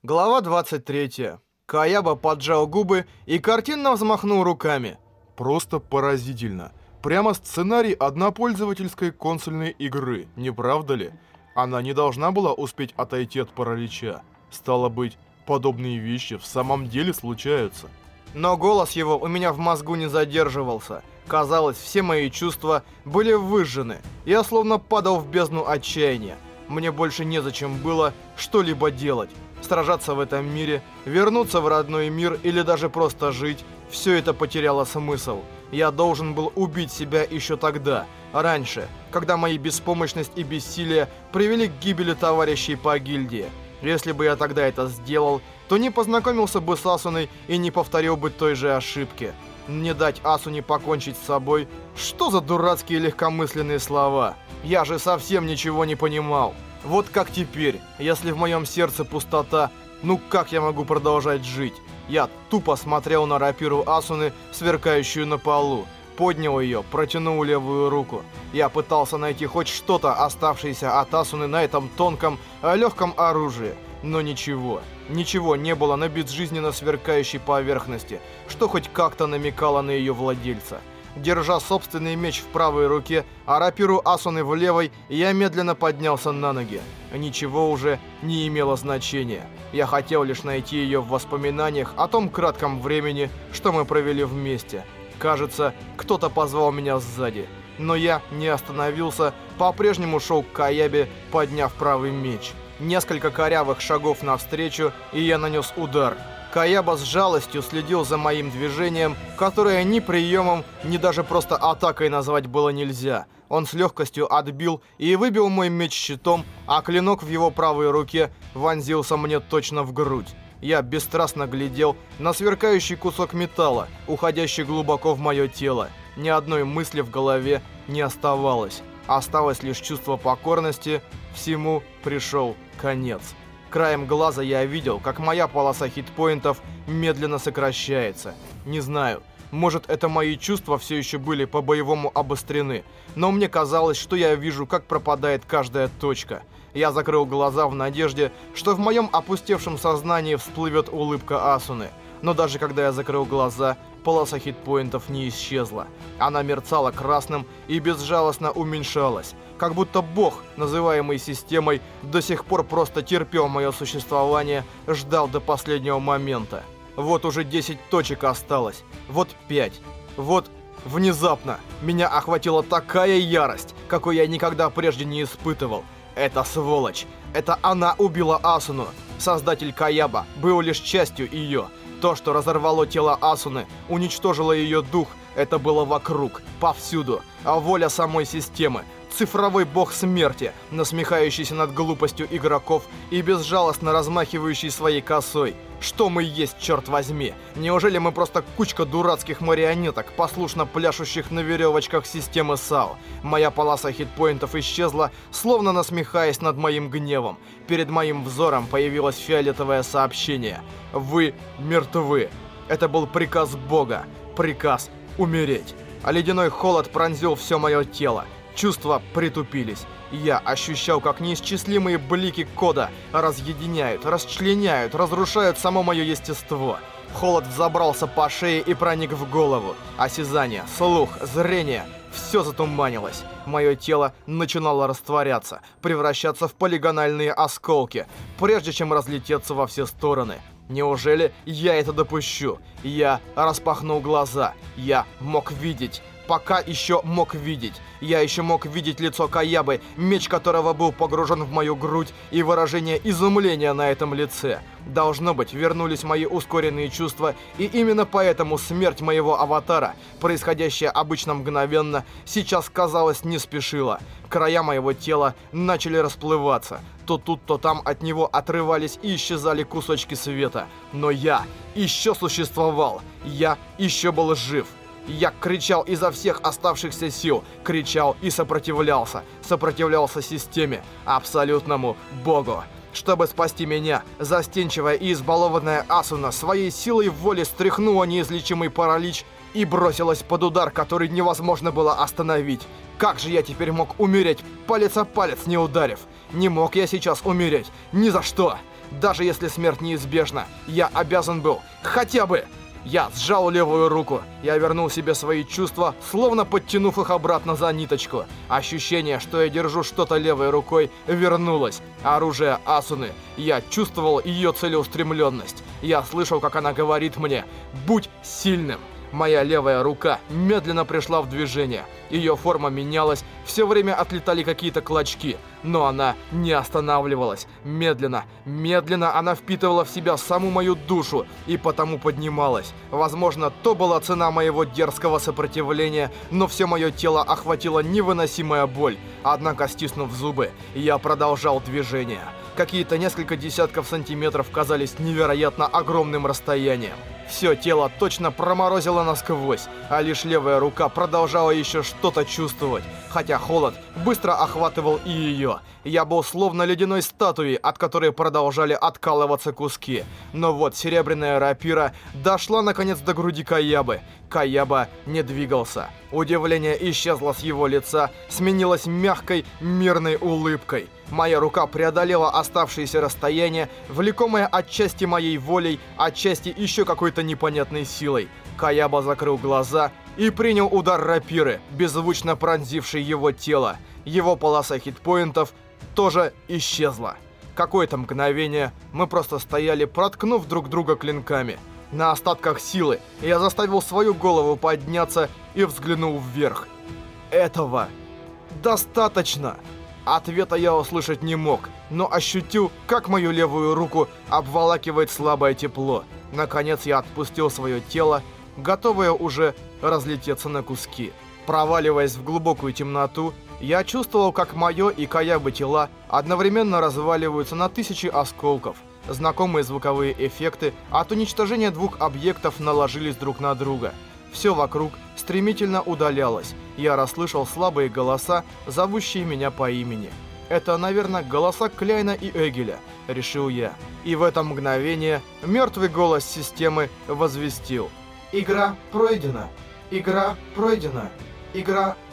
Глава 23. Каяба поджал губы и картинно взмахнул руками. Просто поразительно. Прямо сценарий однопользовательской консольной игры, не правда ли? Она не должна была успеть отойти от паралича. Стало быть, подобные вещи в самом деле случаются. Но голос его у меня в мозгу не задерживался. Казалось, все мои чувства были выжжены. Я словно падал в бездну отчаяния. Мне больше незачем было что-либо делать. Сражаться в этом мире, вернуться в родной мир или даже просто жить – все это потеряло смысл. Я должен был убить себя еще тогда, раньше, когда мои беспомощность и бессилие привели к гибели товарищей по гильдии. Если бы я тогда это сделал, то не познакомился бы с Асуной и не повторил бы той же ошибки. Не дать Асуне покончить с собой? Что за дурацкие легкомысленные слова? Я же совсем ничего не понимал. Вот как теперь, если в моем сердце пустота, ну как я могу продолжать жить? Я тупо смотрел на рапиру Асуны, сверкающую на полу. Поднял ее, протянул левую руку. Я пытался найти хоть что-то, оставшееся от Асуны на этом тонком, легком оружии. Но ничего. Ничего не было на безжизненно сверкающей поверхности, что хоть как-то намекало на ее владельца. Держа собственный меч в правой руке, а рапиру Асуны в левой, я медленно поднялся на ноги. Ничего уже не имело значения. Я хотел лишь найти ее в воспоминаниях о том кратком времени, что мы провели вместе. Кажется, кто-то позвал меня сзади. Но я не остановился, по-прежнему шел к Каябе, подняв правый меч. Несколько корявых шагов навстречу, и я нанес удар. Каяба с жалостью следил за моим движением, которое ни приемом, ни даже просто атакой назвать было нельзя. Он с легкостью отбил и выбил мой меч щитом, а клинок в его правой руке вонзился мне точно в грудь. Я бесстрастно глядел на сверкающий кусок металла, уходящий глубоко в мое тело. Ни одной мысли в голове не оставалось. Осталось лишь чувство покорности. Всему пришел конец. Краем глаза я видел, как моя полоса хитпоинтов медленно сокращается. Не знаю, может, это мои чувства все еще были по-боевому обострены, но мне казалось, что я вижу, как пропадает каждая точка. Я закрыл глаза в надежде, что в моем опустевшем сознании всплывет улыбка Асуны. Но даже когда я закрыл глаза, полоса хитпоинтов не исчезла. Она мерцала красным и безжалостно уменьшалась. Как будто бог, называемый системой, до сих пор просто терпел мое существование, ждал до последнего момента. Вот уже 10 точек осталось. Вот 5. Вот внезапно меня охватила такая ярость, какой я никогда прежде не испытывал. Это сволочь. Это она убила Асуну. Создатель Каяба был лишь частью ее. То, что разорвало тело Асуны, уничтожило ее дух, это было вокруг, повсюду. А воля самой системы, цифровой бог смерти, насмехающийся над глупостью игроков и безжалостно размахивающий своей косой. Что мы есть, черт возьми? Неужели мы просто кучка дурацких марионеток, послушно пляшущих на веревочках системы САО? Моя полоса хитпоинтов исчезла, словно насмехаясь над моим гневом. Перед моим взором появилось фиолетовое сообщение. Вы мертвы. Это был приказ Бога. Приказ умереть. А ледяной холод пронзил все мое тело. Чувства притупились. Я ощущал, как неисчислимые блики кода разъединяют, расчленяют, разрушают само мое естество. Холод взобрался по шее и проник в голову. Осязание, слух, зрение — все затуманилось. Мое тело начинало растворяться, превращаться в полигональные осколки, прежде чем разлететься во все стороны. Неужели я это допущу? Я распахнул глаза. Я мог видеть. Пока еще мог видеть. Я еще мог видеть лицо Каябы, меч которого был погружен в мою грудь, и выражение изумления на этом лице. Должно быть, вернулись мои ускоренные чувства, и именно поэтому смерть моего аватара, происходящая обычно мгновенно, сейчас, казалось, не спешила. Края моего тела начали расплываться. То тут, то там от него отрывались и исчезали кусочки света. Но я еще существовал. Я еще был жив. Я кричал изо всех оставшихся сил, кричал и сопротивлялся. Сопротивлялся системе, абсолютному богу. Чтобы спасти меня, застенчивая и избалованная Асуна своей силой воли стряхнула неизлечимый паралич и бросилась под удар, который невозможно было остановить. Как же я теперь мог умереть, палец о палец не ударив? Не мог я сейчас умереть, ни за что. Даже если смерть неизбежна, я обязан был хотя бы... Я сжал левую руку. Я вернул себе свои чувства, словно подтянув их обратно за ниточку. Ощущение, что я держу что-то левой рукой, вернулось. Оружие Асуны. Я чувствовал ее целеустремленность. Я слышал, как она говорит мне: «Будь сильным». Моя левая рука медленно пришла в движение. Ее форма менялась, все время отлетали какие-то клочки, но она не останавливалась. Медленно, медленно она впитывала в себя саму мою душу и потому поднималась. Возможно, то была цена моего дерзкого сопротивления, но все мое тело охватила невыносимая боль. Однако, стиснув зубы, я продолжал движение. Какие-то несколько десятков сантиметров казались невероятно огромным расстоянием. Все тело точно проморозило насквозь, а лишь левая рука продолжала еще что-то чувствовать, хотя холод быстро охватывал и ее. Я был словно ледяной статуей, от которой продолжали откалываться куски. Но вот серебряная рапира дошла наконец до груди Каябы. Каяба не двигался. Удивление исчезло с его лица, сменилось мягкой, мирной улыбкой. Моя рука преодолела оставшееся расстояние, влекомое отчасти моей волей, отчасти еще какой-то непонятной силой. Каяба закрыл глаза и принял удар рапиры, беззвучно пронзивший его тело. Его полоса хитпоинтов тоже исчезла. Какое-то мгновение мы просто стояли, проткнув друг друга клинками. На остатках силы я заставил свою голову подняться и взглянул вверх. Этого достаточно. Ответа я услышать не мог, но ощутил, как мою левую руку обволакивает слабое тепло. Наконец я отпустил свое тело, готовое уже разлететься на куски. Проваливаясь в глубокую темноту, я чувствовал, как мое и Каябы тела одновременно разваливаются на тысячи осколков. Знакомые звуковые эффекты от уничтожения двух объектов наложились друг на друга. Все вокруг стремительно удалялось. Я расслышал слабые голоса, зовущие меня по имени. Это, наверное, голоса Кляйна и Эгеля, решил я. И в это мгновение мертвый голос системы возвестил: «Игра пройдена! Игра пройдена! Игра